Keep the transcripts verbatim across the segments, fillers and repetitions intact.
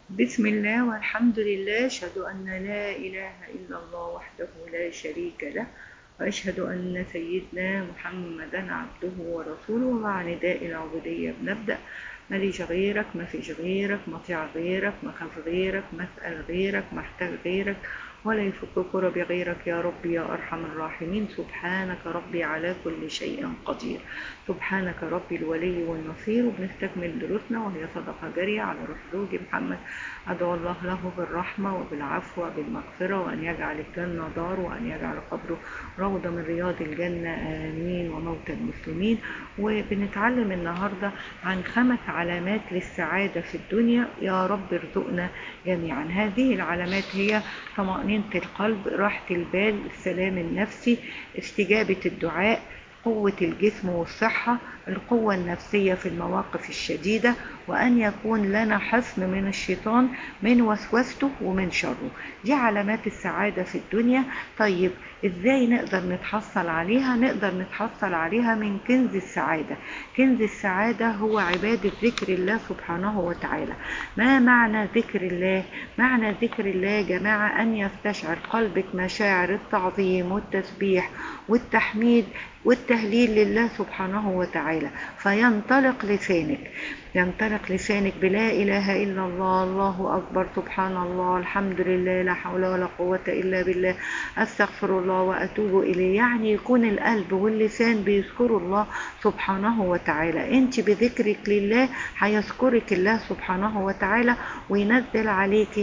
بسم الله والحمد لله، أشهد أن لا إله إلا الله وحده لا شريك له، وأشهد أن سيدنا محمدا عبده ورسوله. ومع نداء العبودية بنبدأ: ماليش غيرك، ما فيش غيرك، مطيع غيرك، مخاف غيرك، مسأل غيرك، محتاج غيرك، ولا يفك كرب غيرك يا ربي يا أرحم الراحمين. سبحانك ربي على كل شيء قدير، سبحانك ربي الولي والنصير. وبنستكمل دروسنا وهي صدقة جارية على روح زوجي محمد. أدعو الله له بالرحمة وبالعفو وبالمغفرة، وأن يجعل الجنة دار، وأن يجعل قبره روضة من رياض الجنة، آمين. وموتى المسلمين. وبنتعلم النهاردة عن خمس علامات للسعادة في الدنيا، يا رب ارزقنا جميعا. هذه العلامات هي طمأنينة القلب، راحة البال، السلام النفسي، استجابة الدعاء، قوة الجسم والصحة، القوة النفسية في المواقف الشديدة، وأن يكون لنا حصن من الشيطان من وسوسته ومن شره. دي علامات السعادة في الدنيا. طيب إزاي نقدر نتحصل عليها؟ نقدر نتحصل عليها من كنز السعادة. كنز السعادة هو عبادة ذكر الله سبحانه وتعالى. ما معنى ذكر الله؟ معنى ذكر الله يا جماعة أن يستشعر قلبك مشاعر التعظيم والتسبيح والتحميد والتهليل لله سبحانه وتعالى، فينطلق لسانك ينطلق لسانك بلا إله إلا الله، الله أكبر، سبحان الله، الحمد لله، لا حول ولا قوة إلا بالله، أستغفر الله وأتوب إليه. يعني يكون القلب واللسان بيذكروا الله سبحانه وتعالى. أنت بذكرك لله هيذكرك الله سبحانه وتعالى، وينزل عليك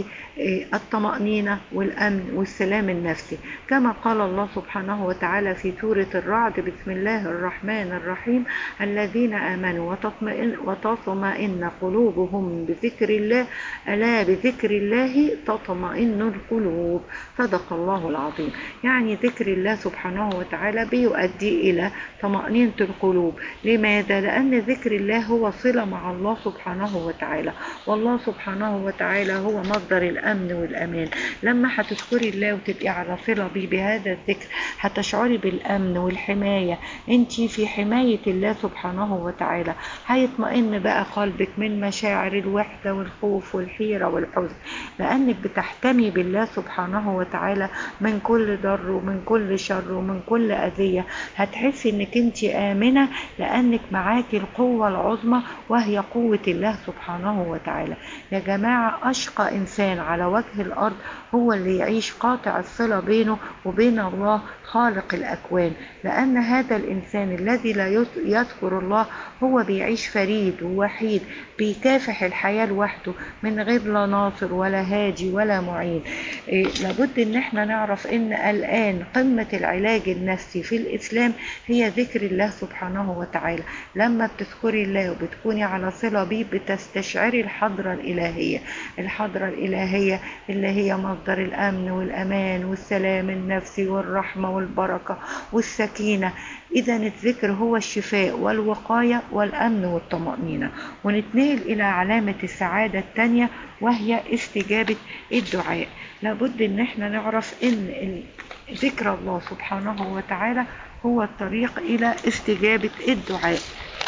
الطمأنينة والأمن والسلام النفسي، كما قال الله سبحانه وتعالى في سورة الرعد: بسم الله الرحمن الرحيم، الذين آمنوا وتطمئن, وتطمئن قلوبهم بذكر الله، ألا بذكر الله تطمئن القلوب. صدق الله العظيم. يعني ذكر الله سبحانه وتعالى بيؤدي إلى طمأنينة القلوب. لماذا؟ لأن ذكر الله هو صلة مع الله سبحانه وتعالى، والله سبحانه وتعالى هو مصدر الأمن والأمان. لما هتذكري الله وتبقي على صلة بيه بهذا الذكر، هتشعري بالأمن والحماية. انت في حماية الله سبحانه وتعالى. هيطمئن بقى قلبك من مشاعر الوحدة والخوف والحيرة والحزن، لأنك بتحتمي بالله سبحانه وتعالى من كل ضر ومن كل شر ومن كل أذية. هتحسي انك انت آمنة، لأنك معاكي القوة العظمى وهي قوة الله سبحانه وتعالى. يا جماعة، أشقى إنسان على وجه الأرض هو اللي يعيش قاطع الصلة بينه وبين الله خالق الأكوان، لأن هذا الإنسان الذي لا يذكر الله هو بيعيش فريد ووحيد، بيكافح الحياة لوحده من غير لا ناصر ولا هادي ولا معين. إيه، لابد ان احنا نعرف ان الآن قمة العلاج النفسي في الإسلام هي ذكر الله سبحانه وتعالى. لما بتذكري الله وبتكوني على صلة بيه، بتستشعري الحضرة الإلهية الحضرة الإلهية اللي هي مصدر الأمن والأمان والسلام النفسي والرحمة والبركة والسكينة. إذا الذكر هو الشفاء والوقاية والأمن والطمأنينة. ونتنقل إلى علامة السعادة الثانية، وهي استجابة الدعاء. لابد ان احنا نعرف ان ذكر الله سبحانه وتعالى هو الطريق إلى استجابة الدعاء.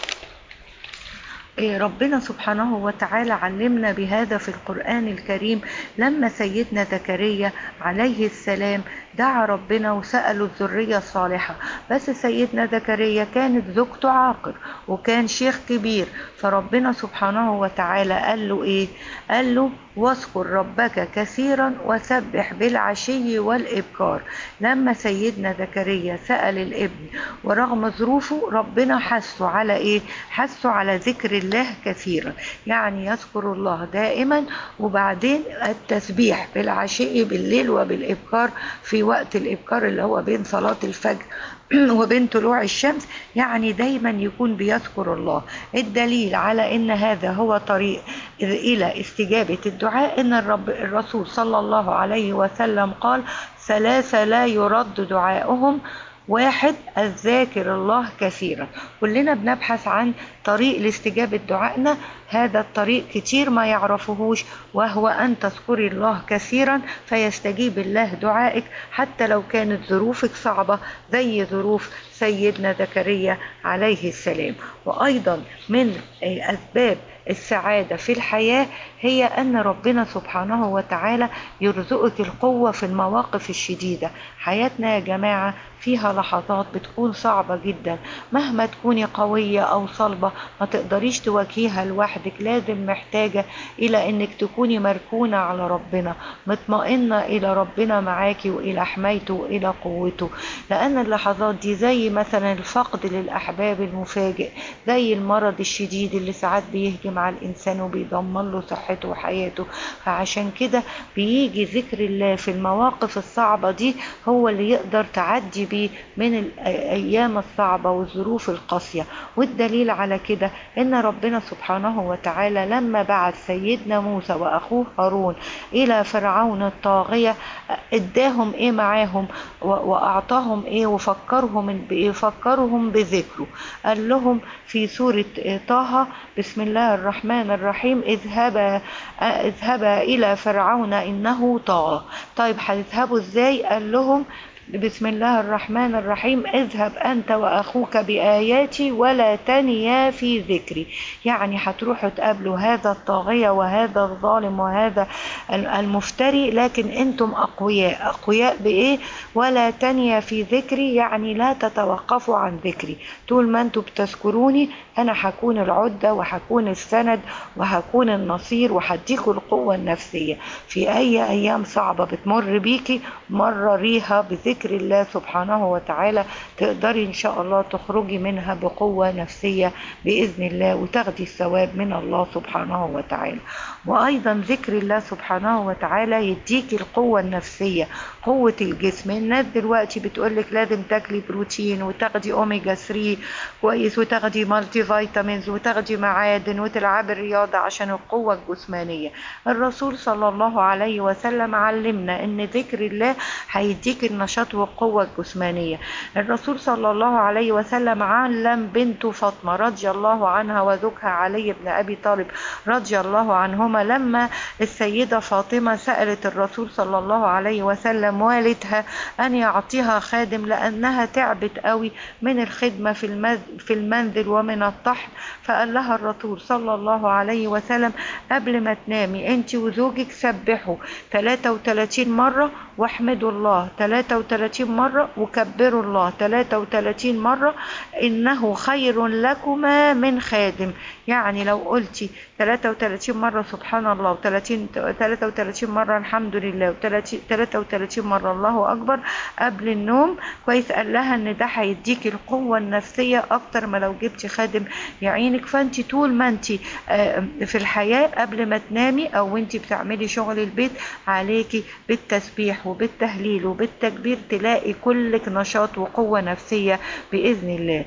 ربنا سبحانه وتعالى علمنا بهذا في القرآن الكريم. لما سيدنا زكريا عليه السلام دعا ربنا وسأله الذرية الصالحة، بس سيدنا زكريا كانت زوجته عاقر وكان شيخ كبير، فربنا سبحانه وتعالى قال له ايه؟ قال له: واذكر ربك كثيرا وسبح بالعشي والإبكار. لما سيدنا زكريا سأل الابن ورغم ظروفه، ربنا حثه على ايه؟ حثه على ذكر الله كثيرا، يعني يذكر الله دائما. وبعدين التسبيح بالعشي بالليل وبالإبكار، في وقت الإبكار اللي هو بين صلاة الفجر وبين طلوع الشمس، يعني دايما يكون بيذكر الله. الدليل على ان هذا هو طريق الى استجابة الدعاء ان الرب الرسول صلى الله عليه وسلم قال: ثلاثة لا يرد دعاؤهم: واحد، الذاكر الله كثيرا. كلنا بنبحث عن طريق لاستجابة دعائنا. هذا الطريق كتير ما يعرفوهوش، وهو أن تذكري الله كثيرا فيستجيب الله دعائك حتى لو كانت ظروفك صعبة زي ظروف سيدنا زكريا عليه السلام. وأيضا من أسباب السعادة في الحياة هي أن ربنا سبحانه وتعالى يرزقك القوة في المواقف الشديدة. حياتنا يا جماعة فيها لحظات بتكون صعبة جدا، مهما تكوني قوية أو صلبة ما تقدريش تواجهيها لوحدك، لازم محتاجة إلى أنك تكوني مركونة على ربنا، مطمئنة إلى ربنا معاكي وإلى حمايته وإلى قوته. لأن اللحظات دي زي مثلا الفقد للأحباب المفاجئ، زي المرض الشديد اللي ساعات بيهجم على الإنسان وبيدمر له صحته وحياته. فعشان كده بيجي ذكر الله في المواقف الصعبة دي هو اللي يقدر تعدي بيه من الأيام الصعبة والظروف القاسية. والدليل على كده إن ربنا سبحانه وتعالى لما بعث سيدنا موسى وأخوه هارون إلى فرعون الطاغية اداهم إيه معاهم وأعطاهم إيه وفكرهم بإيه؟ فكرهم بذكره. قال لهم في سورة طه: بسم الله الرحمن الرحيم: اذهبا اذهبا إلى فرعون إنه طغى. طيب هتذهبوا إزاي؟ قال لهم بسم الله الرحمن الرحيم: اذهب أنت وأخوك بآياتي ولا تنيا في ذكري. يعني هتروحوا تقابلوا هذا الطاغية وهذا الظالم وهذا المفتري، لكن انتم أقوياء. أقوياء بإيه؟ ولا تنيا في ذكري، يعني لا تتوقفوا عن ذكري. طول ما انتم بتذكروني أنا هكون العدة وهكون السند وهكون النصير وهديكوا القوة النفسية في أي أيام صعبة بتمر بيكي. مرريها بذكر الله سبحانه وتعالى تقدري إن شاء الله تخرجي منها بقوة نفسية بإذن الله وتاخدي الثواب من الله سبحانه وتعالى. وأيضا ذكر الله سبحانه وتعالى يديكي القوة النفسية، قوة الجسم. الناس دلوقتي بتقولك لازم تاكلي بروتين وتاخدي أوميجا ثلاثة كويس وتاخدي مالتي فيتامينز وتاخدي معادن وتلعبي الرياضة عشان القوة الجسمانية. الرسول صلى الله عليه وسلم علمنا ان ذكر الله هيديك النشاط والقوة الجسمانية. الرسول صلى الله عليه وسلم علم بنته فاطمة رضي الله عنها وزوجها علي بن أبي طالب رضي الله عنهما لما السيدة فاطمة سألت الرسول صلى الله عليه وسلم والدها أن يعطيها خادم لأنها تعبت قوي من الخدمة في المنزل ومن الطحن. فقال لها الرسول صلى الله عليه وسلم قبل ما تنامي انت وزوجك سبحوا ثلاثة وثلاثين مرة واحمدوا الله ثلاثة وثلاثين مرة وكبروا الله ثلاثة وثلاثين مرة، إنه خير لكما من خادم. يعني لو قلتي ثلاثة وثلاثين مرة سبحان الله ثلاثة وثلاثين مرة الحمد لله ثلاثة وثلاثين مرة الله أكبر قبل النوم كويس، قال لها ان ده هيديك القوة النفسية اكتر ما لو جبتي خادم يعينك. فانت طول ما انت في الحياة قبل ما تنامي او انت بتعملي شغل البيت عليكي بالتسبيح وبالتهليل وبالتكبير تلاقي كلك نشاط وقوة نفسية بإذن الله.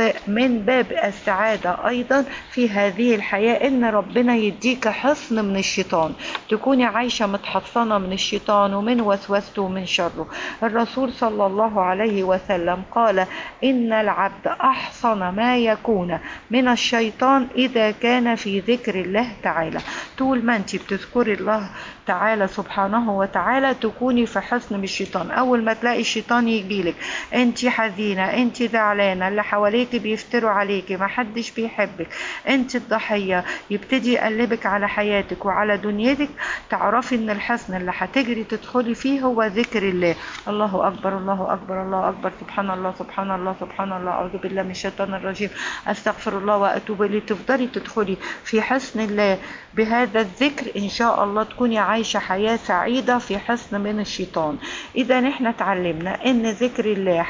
ومن باب السعادة ايضا في هذه الحياة ان ربنا يديك حصن من الشيطان، تكوني عايشة متحصنة من الشيطان ومن وسوسته ومن شره. الرسول صلى الله عليه وسلم قال إن العبد أحصن ما يكون من الشيطان إذا كان في ذكر الله تعالى. طول ما انت بتذكري الله تعالى سبحانه وتعالى تكوني في حصن من الشيطان. أول ما تلاقي الشيطان يجيلك انت حزينة انت زعلانة اللي حواليك بيفتروا عليك ما حدش بيحبك انت الضحية، يبتدي يقلبك على حياتك وعلى دنيتك، تعرفي ان الحصن اللي هتجري تدخلي فيه هو ذكر الله. الله أكبر الله أكبر الله أكبر سبحان الله سبحان الله سبحان الله أعوذ بالله من الشيطان الرجيم أستغفر الله وأتوب إليه. تفضلي تدخلي في حصن الله بهذا الذكر إن شاء الله تكوني عايشة حياة سعيدة في حصن من الشيطان. إذا نحن تعلمنا إن ذكر الله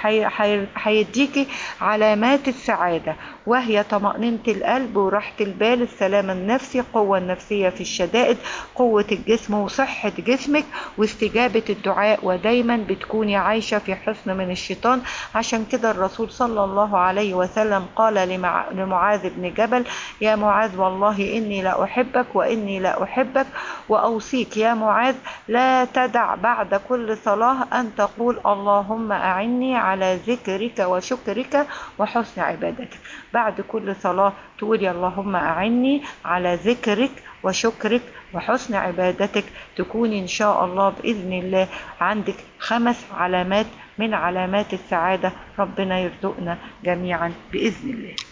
هيديكي علامات السعادة وهي طمأنينة القلب وراحة البال، السلام النفسي، قوة النفسية في الشدائد، قوة الجسم وصحة جسمك واستجابة الدعاء، ودايما بتكوني عايشة في حصن من الشيطان. عشان كده الرسول صلى الله عليه وسلم قال لمعاذ بن جبل يا معاذ والله إني لا أحبك وإني لا أحبك وأوصيك يا معاذ لا تدع بعد كل صلاة أن تقول اللهم أعني على ذكرك وشكرك وحسن عبادتك. بعد كل صلاة تقولي اللهم أعني على ذكرك وشكرك وحسن عبادتك، تكوني إن شاء الله بإذن الله عندك خمس علامات من علامات السعادة. ربنا يرزقنا جميعا بإذن الله.